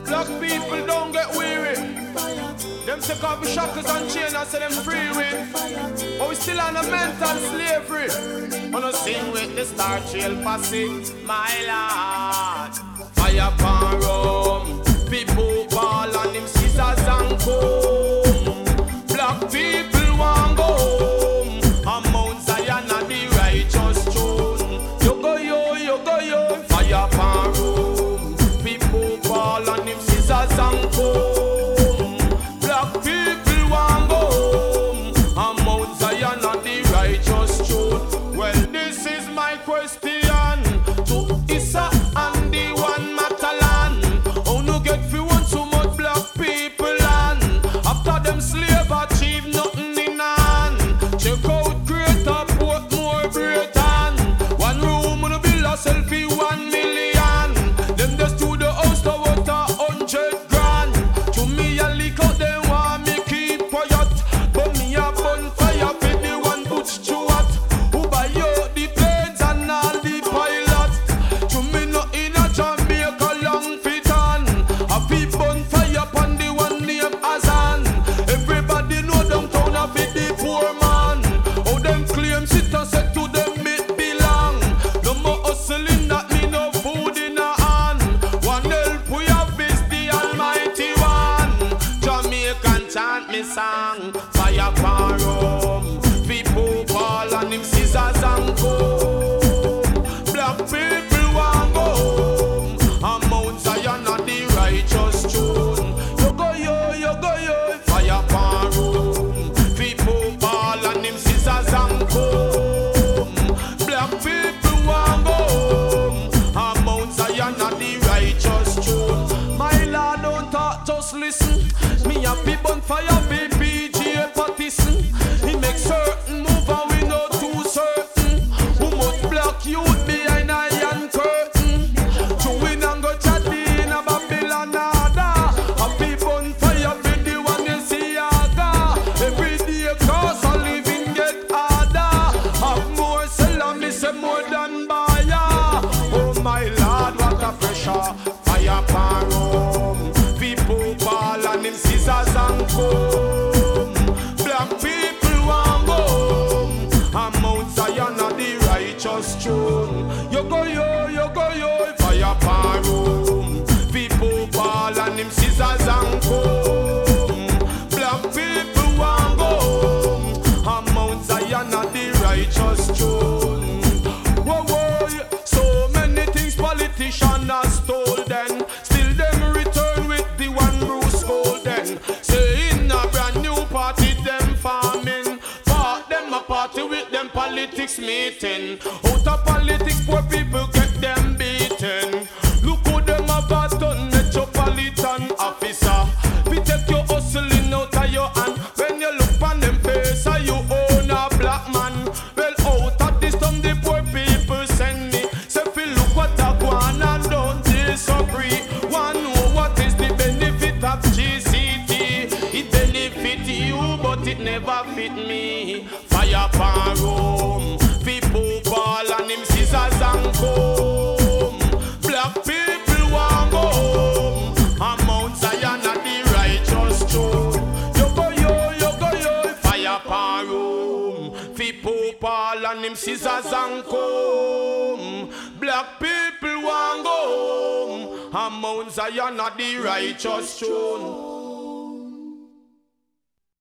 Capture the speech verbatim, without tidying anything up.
Black people don't get weary. Them take off the shackles and chains and say them free with. But we still on a mental slavery. Wanna sing with the Star Trail posse, my lord. Fire pan rum, people ball and them scissors and comb. Black people want go home, and Mount Zion and the righteous throne. You go yo, you go yo, fire pan rum, people ball and them scissors and comb. Black people want go home, and Mount Zion and the righteous throne. Well, this is my question to Issa and the one Matalan. How no get fi want so much black people land? After them slave achieve nothing in hand. Check out Greater Portmore, Britain. One room on a villa selfie one million. Them just to the house to what a hundred grand. To me a leak out them want me keep quiet, but me a bonfire for the one Butch Stewart who buy out the planes and all the pilots. To me not in a Jamaica long fit on. A peep bonfire upon the one named Azan. Everybody know them town a fit the poor man. How them claim sit and say to them it belong. No more hustling that me no food in a hand. One help we have is the Almighty One. Jamaican chant me song, fire pan rum, people ball and them scissors and comb. Black people want go home, and Mount Zion and the righteous throne. You go yo, you go yo, fire pan rum, people ball and them scissors and comb. Black people want go home, and Mount Zion and the righteous throne. My Lord, don't talk, just listen. Me a big bonfire, big P J Pattison. He make certain move and we know too certain. Who much black youth behind iron curtain? To win and go chatty in a Babylon nada. A big bonfire, big the one you see aga. Every day cause a living get harder. Have more seller, me say more than buyer. Oh my Lord, what a pressure. Fire pan rum, people ball and them scissors and comb. Black people want go home, and Mount Zion and the righteous throne. You go yo, you go yo, fire pan rum, people ball and them scissors and comb. Black people want go home, and Mount Zion and the righteous throne. Whoa, whoa, yeah. So many things politicians have stole then. Still them return with the one Bruce Golden. Say in a brand new party them farming. Part them a party with them politics meeting. Out of politics poor people get them beaten. Look who them have a done metropolitan officer. We take your hustling out of your hand. When you look on them face are you own a black man. Well out of this time the poor people send me. Say feel look what I want and don't disagree. One know what is the benefit of G C T. It benefit you but it never fit me. Fire pan rum, people ball and them scissors and comb. Black people want go home, and Mount Zion and the righteous throne. You go yo, you go yo, fire pan rum, people ball and them scissors and comb. Black people want go home, and Mount Zion and the righteous throne.